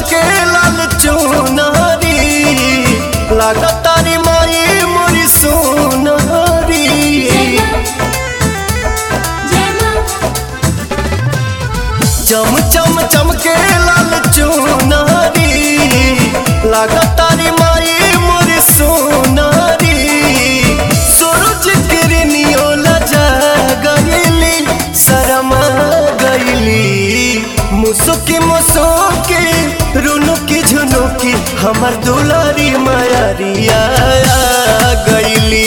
चमके लाल चुनारी लागतारी माई मोरी सोनारी। चम चम चमके लाल चुनारी लागतारी माई मोरी सोनारी। सूरज किरनियो लजा गईली शरमा गईली मुसुकी मुसुकी रुनुकी झुनुकी हमर दुलारी मायरिया गईली।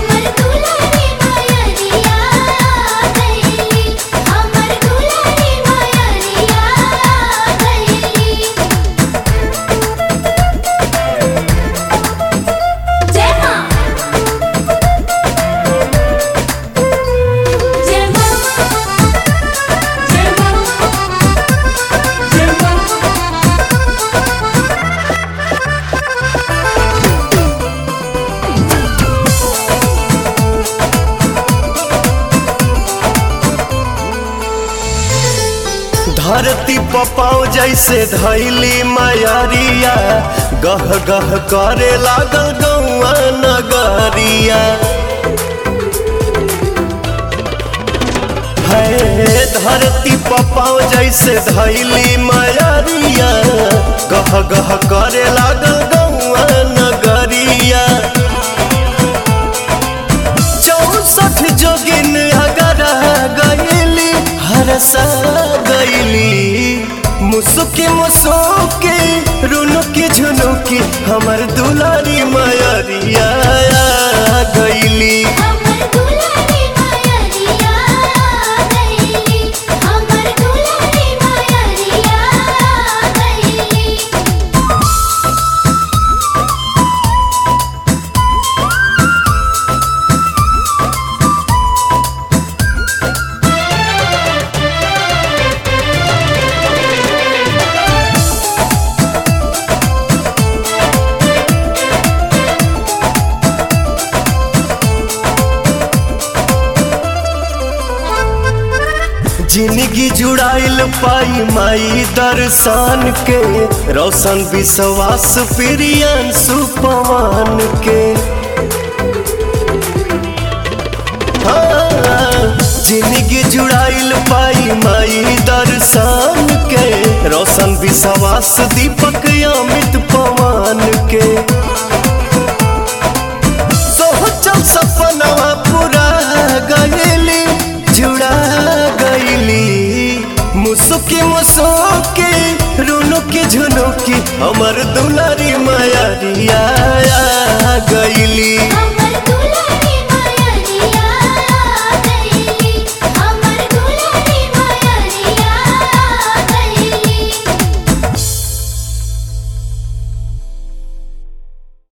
धरती पपाओ जैसे धैली मायरिया गह गह करे लागल गौआ नगरिया। है धरती पपाओ जैसे धैली मायरिया गह गह करे लागल गौआ नगरिया। 64 जोगिन अगरा गईली हरसा गईली मुसुकी मुसुकी रुनुकी झुनुकी हमर दुलारी मायरिया गईली। जिंदगी जुड़ाइल पाई माई दर्शन के रोशन विश्वास प्रियन सुपवान के। जिंदगी जुड़ाइल पाई माई दर्शन के रोशन विश्वास दीपक अमित पवन के। सोचल सपनवा पूरा गईली जुड़ा मुसुकी मुसुकी रुनुकी झुनुकी हमर दुलारी मायरिया गईली।